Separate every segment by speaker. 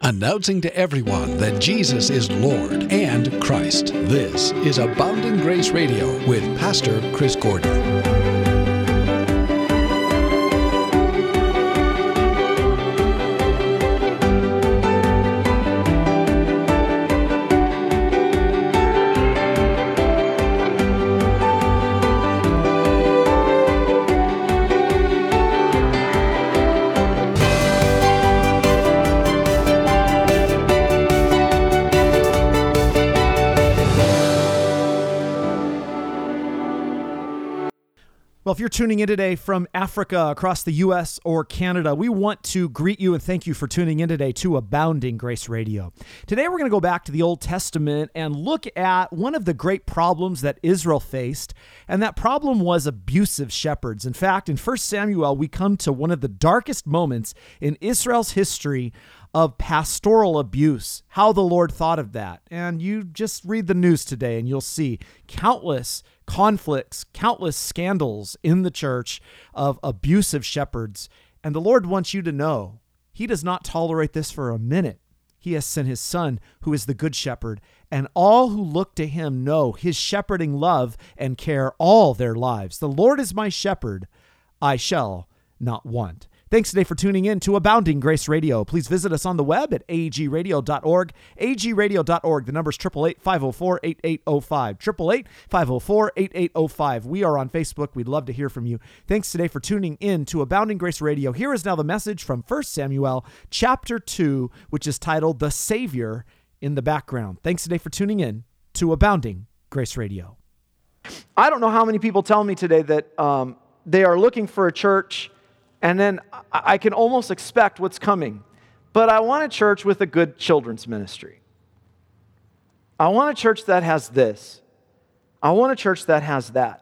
Speaker 1: Announcing to everyone that Jesus is Lord and Christ. This is Abounding Grace Radio with Pastor Chris Gordon.
Speaker 2: Well, if you're tuning in today from Africa, across the U.S. or Canada, we want to greet you and thank you for tuning in today to Abounding Grace Radio. Today, we're going to go back to the Old Testament and look at one of the great problems that Israel faced, and that problem was abusive shepherds. In fact, in 1 Samuel, we come to one of the darkest moments in Israel's history of pastoral abuse, how the Lord thought of that. And you just read the news today and you'll see countless conflicts, countless scandals in the church of abusive shepherds. And the Lord wants you to know He does not tolerate this for a minute. He has sent His Son, who is the good shepherd, and all who look to Him know His shepherding love and care all their lives. The Lord is my shepherd, I shall not want. Thanks today for tuning in to Abounding Grace Radio. Please visit us on the web at agradio.org, agradio.org. The number is 888-504-8805, 888-504-8805. We are on Facebook. We'd love to hear from you. Thanks today for tuning in to Abounding Grace Radio. Here is now the message from 1 Samuel chapter 2, which is titled The Savior in the Background. Thanks today for tuning in to Abounding Grace Radio. I don't know how many people tell me today that they are looking for a church, and then I can almost expect what's coming. But I want a church with a good children's ministry. I want a church that has this. I want a church that has that.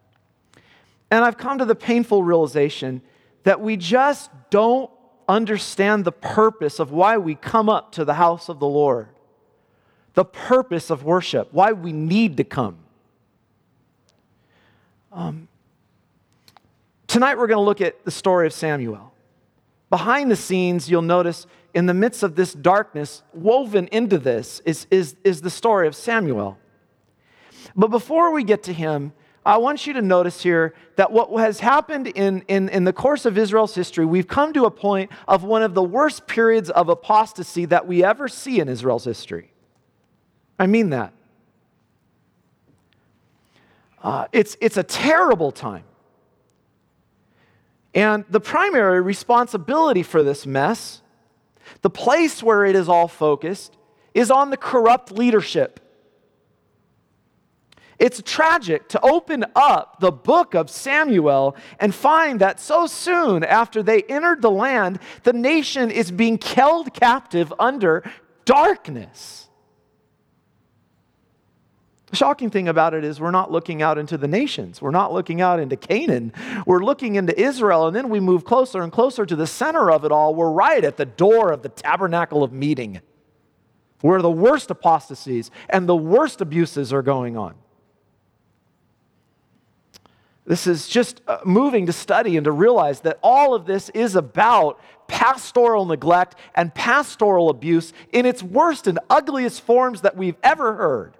Speaker 2: And I've come to the painful realization that we just don't understand the purpose of why we come up to the house of the Lord. The purpose of worship, why we need to come. Tonight we're going to look at the story of Samuel. Behind the scenes, you'll notice in the midst of this darkness, woven into this is the story of Samuel. But before we get to him, I want you to notice here that what has happened in the course of Israel's history, we've come to a point of one of the worst periods of apostasy that we ever see in Israel's history. I mean that. It's a terrible time. And the primary responsibility for this mess, the place where it is all focused, is on the corrupt leadership. It's tragic to open up the book of Samuel and find that so soon after they entered the land, the nation is being held captive under darkness. The shocking thing about it is we're not looking out into the nations. We're not looking out into Canaan. We're looking into Israel, and then we move closer and closer to the center of it all. We're right at the door of the tabernacle of meeting, where the worst apostasies and the worst abuses are going on. This is just moving to study and to realize that all of this is about pastoral neglect and pastoral abuse in its worst and ugliest forms that we've ever heard.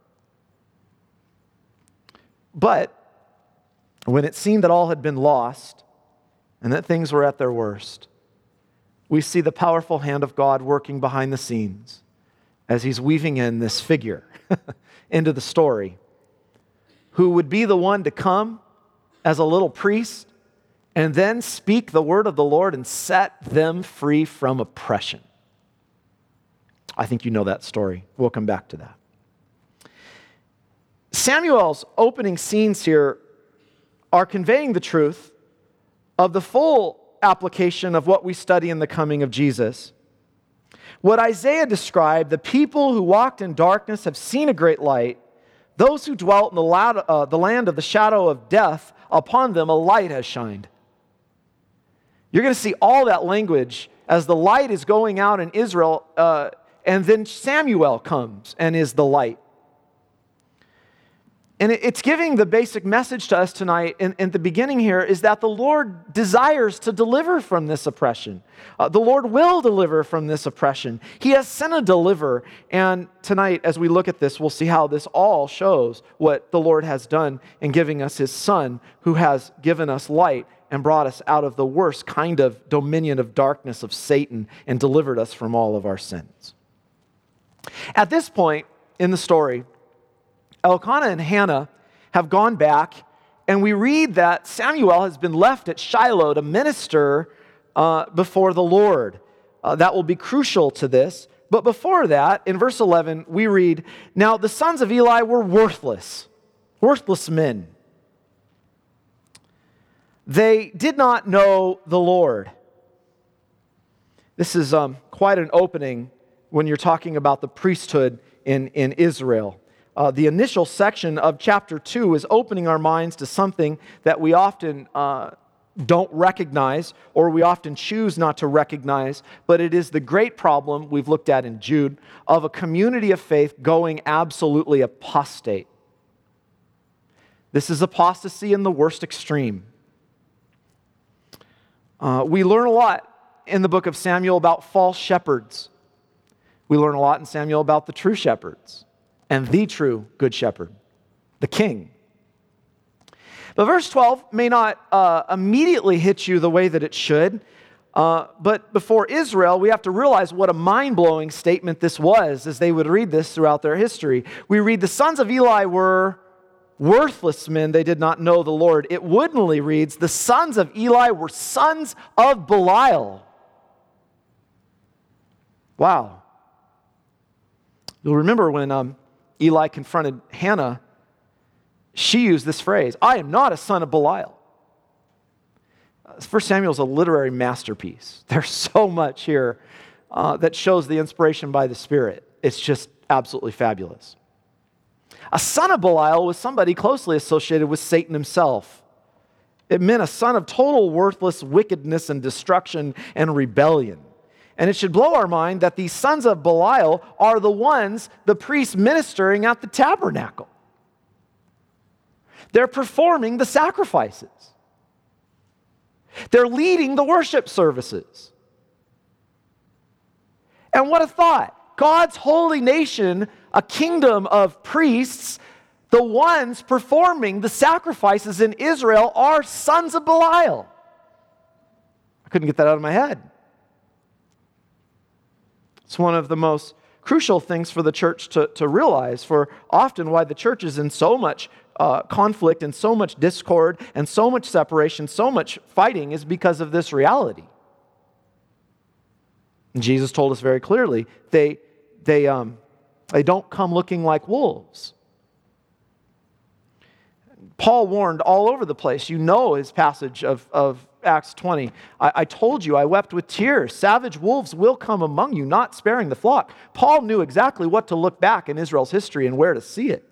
Speaker 2: But when it seemed that all had been lost and that things were at their worst, we see the powerful hand of God working behind the scenes as He's weaving in this figure into the story, who would be the one to come as a little priest and then speak the word of the Lord and set them free from oppression. I think you know that story. We'll come back to that. Samuel's opening scenes here are conveying the truth of the full application of what we study in the coming of Jesus. What Isaiah described, the people who walked in darkness have seen a great light. Those who dwelt in the land of the shadow of death, upon them a light has shined. You're going to see all that language as the light is going out in Israel, and then Samuel comes and is the light. And it's giving the basic message to us tonight in the beginning here is that the Lord desires to deliver from this oppression. The Lord will deliver from this oppression. He has sent a deliverer. And tonight, as we look at this, we'll see how this all shows what the Lord has done in giving us His Son, who has given us light and brought us out of the worst kind of dominion of darkness of Satan and delivered us from all of our sins. At this point in the story, Elkanah and Hannah have gone back, and we read that Samuel has been left at Shiloh to minister before the Lord. That will be crucial to this. But before that, in verse 11, we read, "Now the sons of Eli were worthless men. They did not know the Lord." This is quite an opening when you're talking about the priesthood in Israel. The initial section of chapter 2 is opening our minds to something that we often don't recognize, or we often choose not to recognize, but it is the great problem we've looked at in Jude of a community of faith going absolutely apostate. This is apostasy in the worst extreme. We learn a lot in the book of Samuel about false shepherds. We learn a lot in Samuel about the true shepherds and the true good shepherd, the king. But verse 12 may not immediately hit you the way that it should, but before Israel, we have to realize what a mind-blowing statement this was as they would read this throughout their history. We read, "The sons of Eli were worthless men, they did not know the Lord." It woodenly reads, "The sons of Eli were sons of Belial." Wow. You'll remember when Eli confronted Hannah, she used this phrase, "I am not a son of Belial." 1 Samuel is a literary masterpiece. There's so much here that shows the inspiration by the Spirit. It's just absolutely fabulous. A son of Belial was somebody closely associated with Satan himself. It meant a son of total worthless wickedness and destruction and rebellion. And it should blow our mind that these sons of Belial are the ones, the priests ministering at the tabernacle. They're performing the sacrifices. They're leading the worship services. And what a thought. God's holy nation, a kingdom of priests, the ones performing the sacrifices in Israel are sons of Belial. I couldn't get that out of my head. It's one of the most crucial things for the church to realize, for often why the church is in so much conflict and so much discord and so much separation, so much fighting, is because of this reality. And Jesus told us very clearly, they don't come looking like wolves. Paul warned all over the place. You know his passage of Acts 20. I told you, I wept with tears. Savage wolves will come among you, not sparing the flock. Paul knew exactly what to look back in Israel's history and where to see it.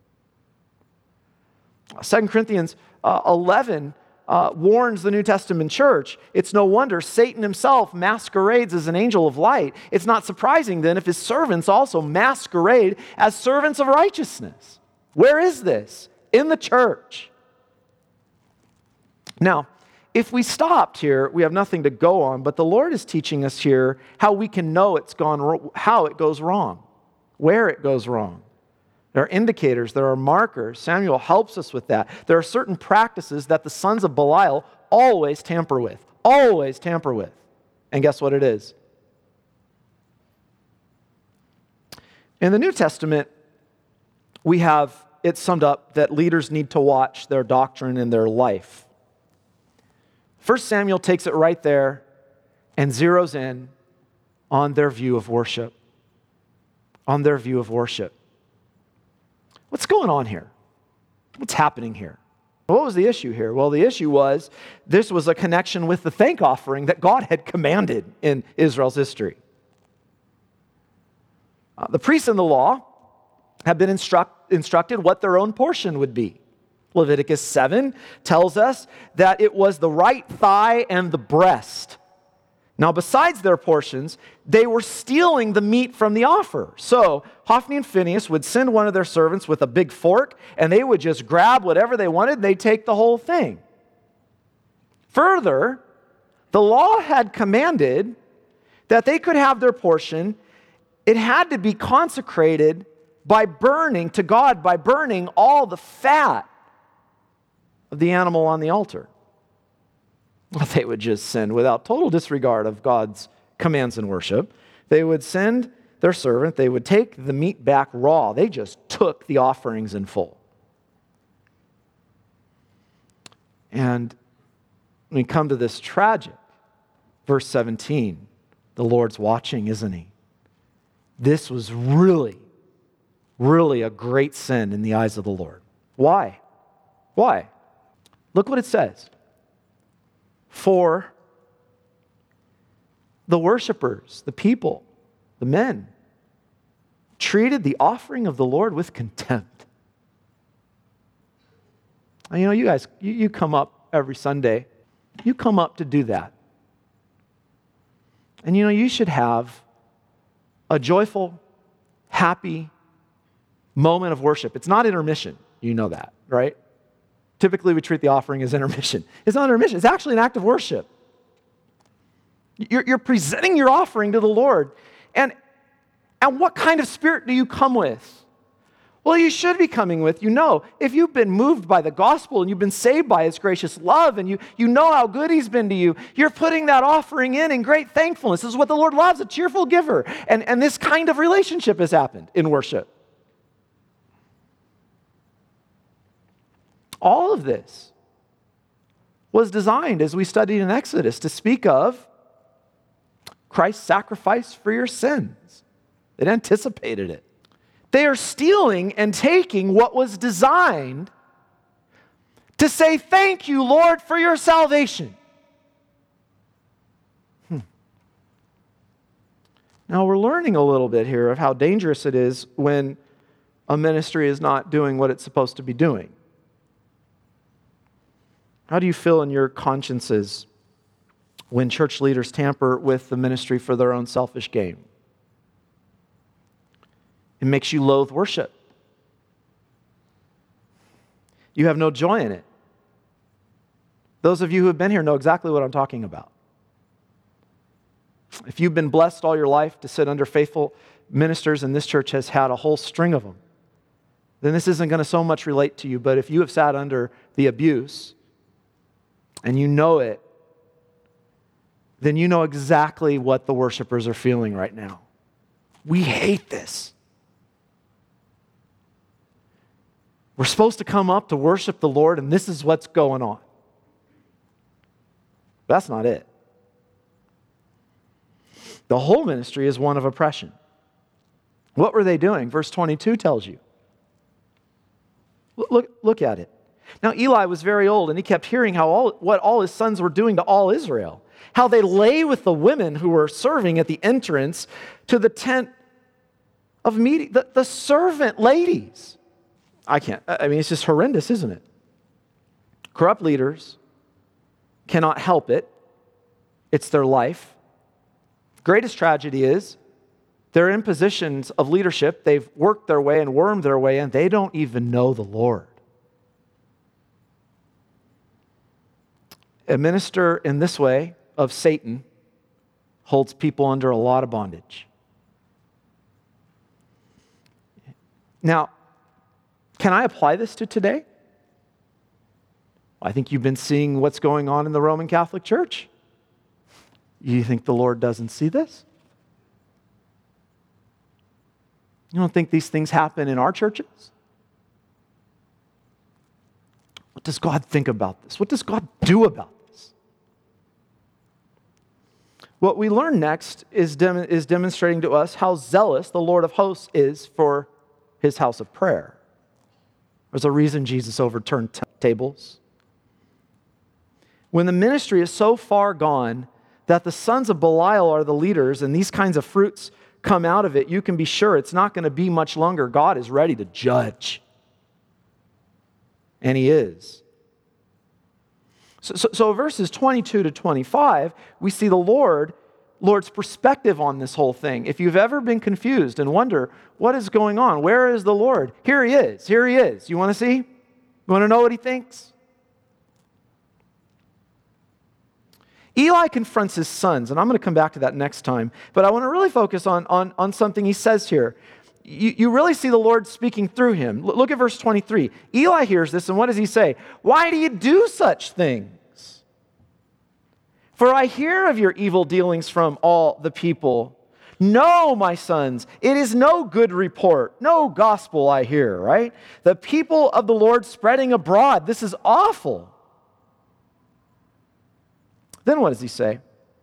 Speaker 2: 2 Corinthians 11 warns the New Testament church. It's no wonder Satan himself masquerades as an angel of light. It's not surprising then if his servants also masquerade as servants of righteousness. Where is this? In the church. Now, if we stopped here, we have nothing to go on, but the Lord is teaching us here how we can know how it goes wrong, where it goes wrong. There are indicators, there are markers. Samuel helps us with that. There are certain practices that the sons of Belial always tamper with. And guess what it is? In the New Testament, we have it summed up that leaders need to watch their doctrine and their life. 1 Samuel takes it right there and zeroes in on their view of worship. What's going on here? What's happening here? What was the issue here? Well, the issue was this was a connection with the thank offering that God had commanded in Israel's history. The priests in the law have been instructed what their own portion would be. Leviticus 7 tells us that it was the right thigh and the breast.
Speaker 3: Now, besides their portions, they were stealing the meat from the offerer. So Hophni and Phinehas would send one of their servants with a big fork, and they would just grab whatever they wanted, and they'd take the whole thing. Further, the law had commanded that they could have their portion. It had to be consecrated by burning to God, by burning all the fat of the animal on the altar. Well, they would just send, without total disregard of God's commands in worship, they would send their servant, they would take the meat back raw. They just took the offerings in full. And when we come to this tragic, verse 17, the Lord's watching, isn't he? This was really, really a great sin in the eyes of the Lord. Why? Why? Look what it says. For the worshipers, the people, the men, treated the offering of the Lord with contempt. And you guys, you come up every Sunday. You come up to do that. And you should have a joyful, happy moment of worship. It's not intermission. You know that, right? Typically, we treat the offering as intermission. It's not intermission. It's actually an act of worship. You're presenting your offering to the Lord. And what kind of spirit do you come with? Well, you should be coming with, if you've been moved by the gospel and you've been saved by His gracious love and you know how good He's been to you, you're putting that offering in great thankfulness. This is what the Lord loves, a cheerful giver. And this kind of relationship has happened in worship. All of this was designed, as we studied in Exodus, to speak of Christ's sacrifice for your sins. It anticipated it. They are stealing and taking what was designed to say, thank you, Lord, for your salvation. Now, we're learning a little bit here of how dangerous it is when a ministry is not doing what it's supposed to be doing. How do you feel in your consciences when church leaders tamper with the ministry for their own selfish gain? It makes you loathe worship. You have no joy in it. Those of you who have been here know exactly what I'm talking about. If you've been blessed all your life to sit under faithful ministers, and this church has had a whole string of them, then this isn't going to so much relate to you. But if you have sat under the abuse, and you know it, then you know exactly what the worshipers are feeling right now. We hate this. We're supposed to come up to worship the Lord, and this is what's going on. That's not it. The whole ministry is one of oppression. What were they doing? Verse 22 tells you. Look at it. Now, Eli was very old, and he kept hearing what all his sons were doing to all Israel, how they lay with the women who were serving at the entrance to the tent of meeting, the servant ladies. It's just horrendous, isn't it? Corrupt leaders cannot help it. It's their life. Greatest tragedy is they're in positions of leadership. They've worked their way and wormed their way in. They don't even know the Lord. A minister in this way of Satan holds people under a lot of bondage. Now, can I apply this to today? I think you've been seeing what's going on in the Roman Catholic Church. You think the Lord doesn't see this? You don't think these things happen in our churches? What does God think about this? What does God do about this? What we learn next is demonstrating to us how zealous the Lord of hosts is for His house of prayer. There's a reason Jesus overturned tables. When the ministry is so far gone that the sons of Belial are the leaders and these kinds of fruits come out of it, you can be sure it's not going to be much longer. God is ready to judge. And He is. So verses 22 to 25, we see the Lord Lord's perspective on this whole thing. If you've ever been confused and wonder, what is going on? Where is the Lord? Here he is. Here he is. You want to see? You want to know what he thinks? Eli confronts his sons, and I'm going to come back to that next time, but I want to really focus on something he says here. You really see the Lord speaking through him. Look at verse 23. Eli hears this, and what does he say? Why do you do such things? For I hear of your evil dealings from all the people. No, my sons, it is no good report, no gospel I hear, right? The people of the Lord spreading abroad. This is awful. Then what does he say?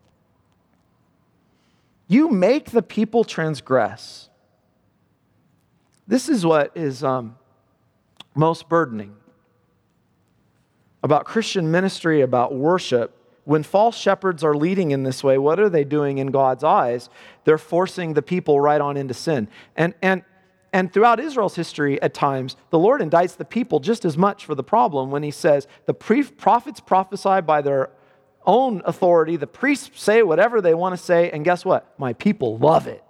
Speaker 3: You make the people transgress. This is what is most burdening about Christian ministry, about worship. When false shepherds are leading in this way, what are they doing in God's eyes? They're forcing the people right on into sin. And throughout Israel's history, at times, the Lord indicts the people just as much for the problem when he says, the prophets prophesy by their own authority, the priests say whatever they want to say, and guess what? My people love it.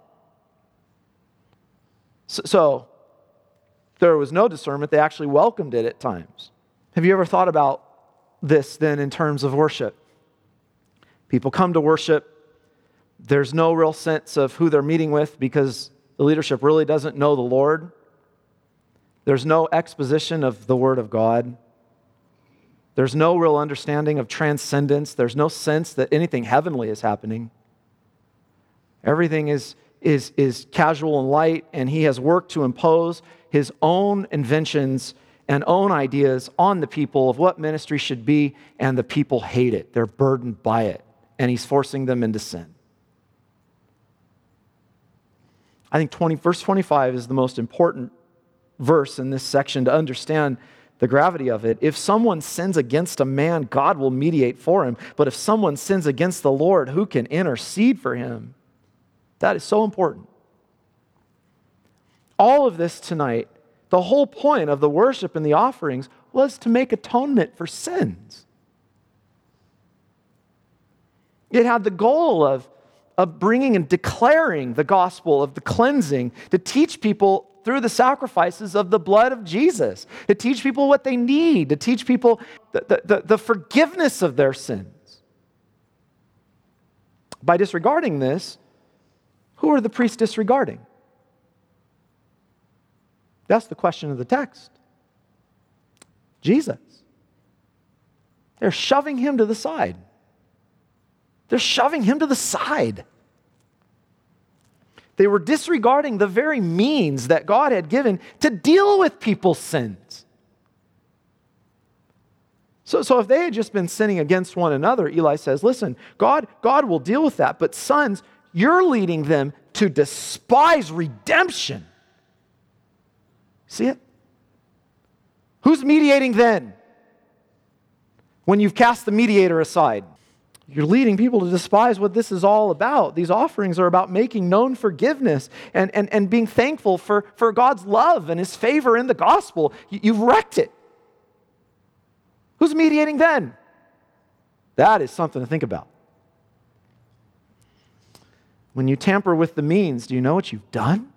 Speaker 3: So there was no discernment. They actually welcomed it at times. Have you ever thought about this then in terms of worship? People come to worship. There's no real sense of who they're meeting with because the leadership really doesn't know the Lord. There's no exposition of the Word of God. There's no real understanding of transcendence. There's no sense that anything heavenly is happening. Everything is casual and light, and he has worked to impose his own inventions and own ideas on the people of what ministry should be, and the people hate it. They're burdened by it, and he's forcing them into sin. I think verse 25 is the most important verse in this section to understand the gravity of it. If someone sins against a man, God will mediate for him. But if someone sins against the Lord, who can intercede for him? That is so important. All of this tonight, the whole point of the worship and the offerings was to make atonement for sins. It had the goal of bringing and declaring the gospel of the cleansing, to teach people through the sacrifices of the blood of Jesus, to teach people what they need, to teach people the forgiveness of their sins. By disregarding this, who are the priests disregarding? That's the question of the text. Jesus. They're shoving him to the side. They're shoving him to the side. They were disregarding the very means that God had given to deal with people's sins. So if they had just been sinning against one another, Eli says, listen, God will deal with that. But sons, you're leading them to despise redemption. See it? Who's mediating then? When you've cast the mediator aside. You're leading people to despise what this is all about. These offerings are about making known forgiveness and being thankful for God's love and his favor in the gospel. You've wrecked it. Who's mediating then? That is something to think about. When you tamper with the means, do you know what you've done?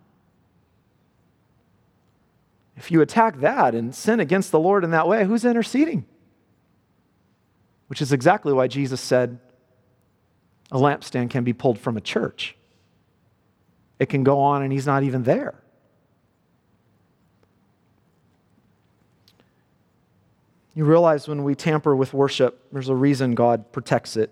Speaker 3: If you attack that and sin against the Lord in that way, who's interceding? Which is exactly why Jesus said a lampstand can be pulled from a church. It can go on and he's not even there. You realize when we tamper with worship, there's a reason God protects it.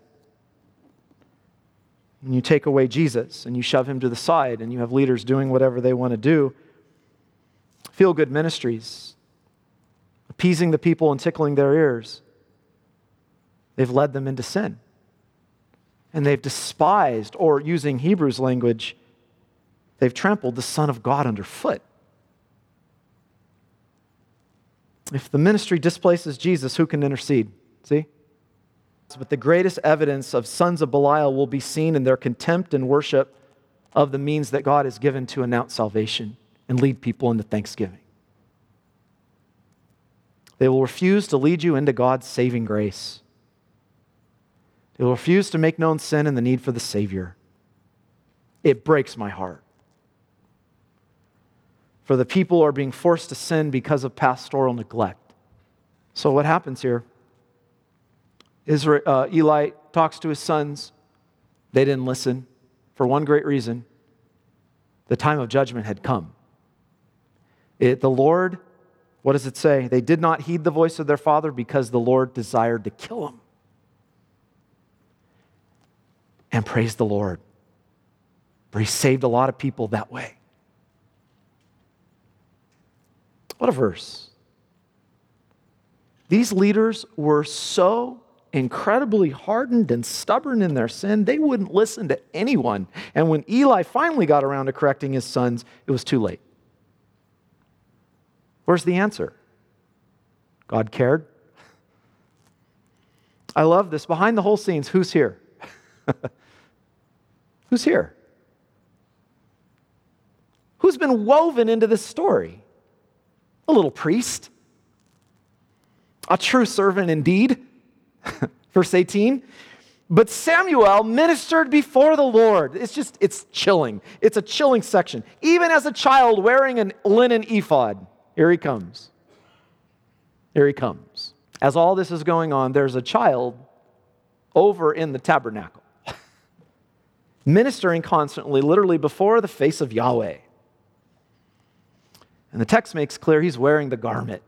Speaker 3: When you take away Jesus and you shove him to the side and you have leaders doing whatever they want to do, feel-good ministries, appeasing the people and tickling their ears, they've led them into sin. And they've despised, or using Hebrews language, they've trampled the Son of God underfoot. If the ministry displaces Jesus, who can intercede? See? But the greatest evidence of sons of Belial will be seen in their contempt and worship of the means that God has given to announce salvation and lead people into thanksgiving. They will refuse to lead you into God's saving grace. They will refuse to make known sin and the need for the Savior. It breaks my heart. For the people are being forced to sin because of pastoral neglect. So what happens here? Eli talks to his sons. They didn't listen for one great reason. The time of judgment had come. The Lord, what does it say? They did not heed the voice of their father because the Lord desired to kill them. And praise the Lord, for he saved a lot of people that way. What a verse. These leaders were so incredibly hardened and stubborn in their sin, they wouldn't listen to anyone. And when Eli finally got around to correcting his sons, it was too late. Where's the answer? God cared. I love this. Behind the whole scenes, who's here? Who's here? Who's been woven into this story? A little priest. A true servant indeed. Verse 18. But Samuel ministered before the Lord. It's chilling. It's a chilling section. Even as a child wearing a linen ephod. Here he comes. Here he comes. As all this is going on, there's a child over in the tabernacle, ministering constantly, literally before the face of Yahweh. And the text makes clear he's wearing the garment,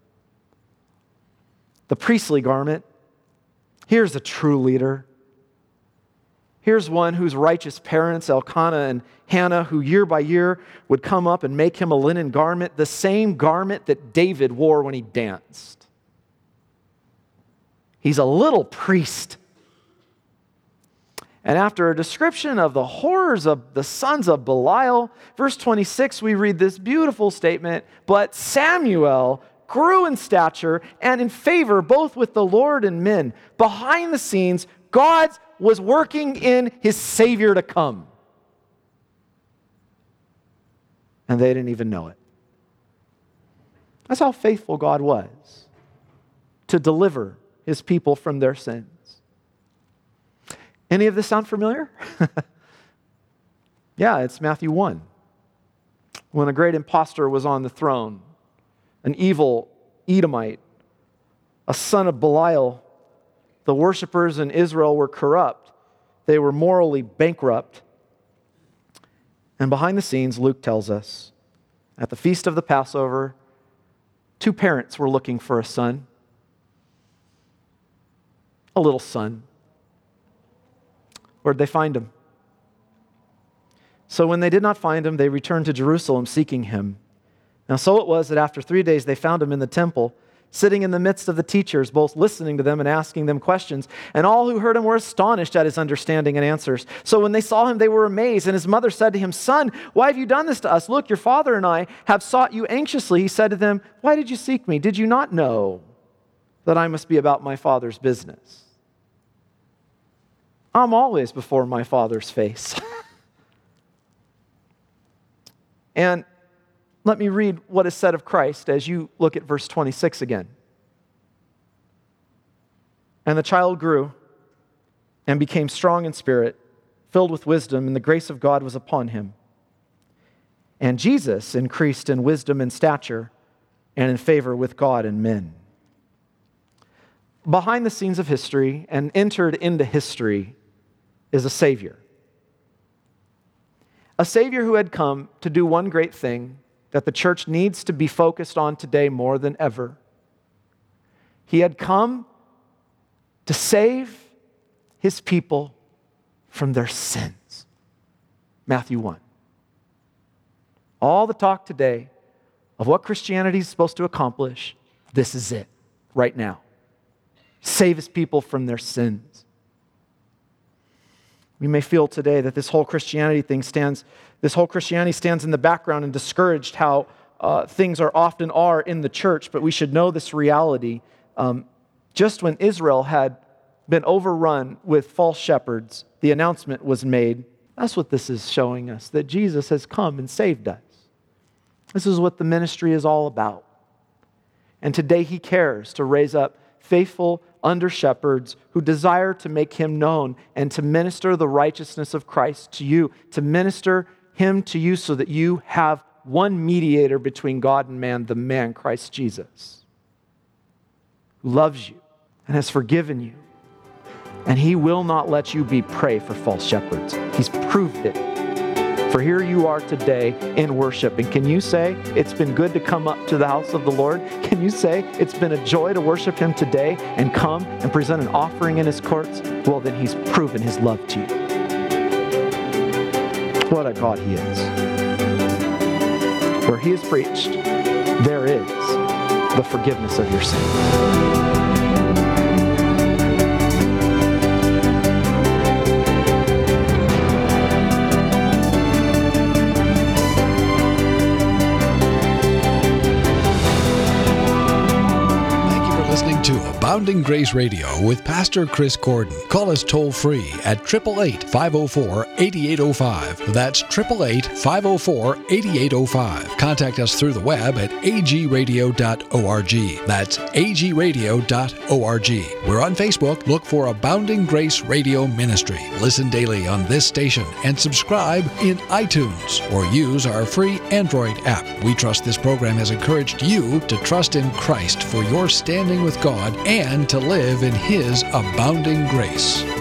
Speaker 3: the priestly garment. Here's a true leader. Here's one whose righteous parents, Elkanah and Hannah, who year by year would come up and make him a linen garment, the same garment that David wore when he danced. He's a little priest. And after a description of the horrors of the sons of Belial, verse 26, we read this beautiful statement, but Samuel grew in stature and in favor both with the Lord and men. Behind the scenes, God was working in his Savior to come. And they didn't even know it. That's how faithful God was to deliver his people from their sins. Any of this sound familiar? Yeah, it's Matthew 1. When a great impostor was on the throne, an evil Edomite, a son of Belial, the worshipers in Israel were corrupt. They were morally bankrupt. And behind the scenes, Luke tells us, at the feast of the Passover, 2 parents were looking for a son, a little son. Where'd they find him? So when they did not find him, they returned to Jerusalem seeking him. Now so it was that after 3 days they found him in the temple, sitting in the midst of the teachers, both listening to them and asking them questions. And all who heard him were astonished at his understanding and answers. So when they saw him, they were amazed. And his mother said to him, "Son, why have you done this to us? Look, your father and I have sought you anxiously." He said to them, "Why did you seek me? Did you not know that I must be about my father's business? I'm always before my father's face." And let me read what is said of Christ as you look at verse 26 again. And the child grew and became strong in spirit, filled with wisdom, and the grace of God was upon him. And Jesus increased in wisdom and stature and in favor with God and men. Behind the scenes of history and entered into history is a Savior. A Savior who had come to do one great thing that the church needs to be focused on today more than ever. He had come to save his people from their sins. Matthew 1. All the talk today of what Christianity is supposed to accomplish, this is it, right now. Save his people from their sins. We may feel today that this whole Christianity stands in the background and discouraged how things often are in the church, but we should know this reality. Just when Israel had been overrun with false shepherds, the announcement was made. That's what this is showing us, that Jesus has come and saved us. This is what the ministry is all about. And today he cares to raise up faithful, under shepherds who desire to make him known and to minister the righteousness of Christ to you, to minister him to you so that you have one mediator between God and man, the man Christ Jesus, who loves you and has forgiven you. And he will not let you be prey for false shepherds. He's proved it. For here you are today in worship. And can you say it's been good to come up to the house of the Lord? Can you say it's been a joy to worship him today and come and present an offering in his courts? Well, then he's proven his love to you. What a God he is. Where he is preached, there is the forgiveness of your sins.
Speaker 1: To Abounding Grace Radio with Pastor Chris Gordon. Call us toll-free at 888-504-8805. That's 888-504-8805. Contact us through the web at agradio.org. That's agradio.org. We're on Facebook. Look for Abounding Grace Radio Ministry. Listen daily on this station and subscribe in iTunes or use our free Android app. We trust this program has encouraged you to trust in Christ for your standing with God and to live in his abounding grace.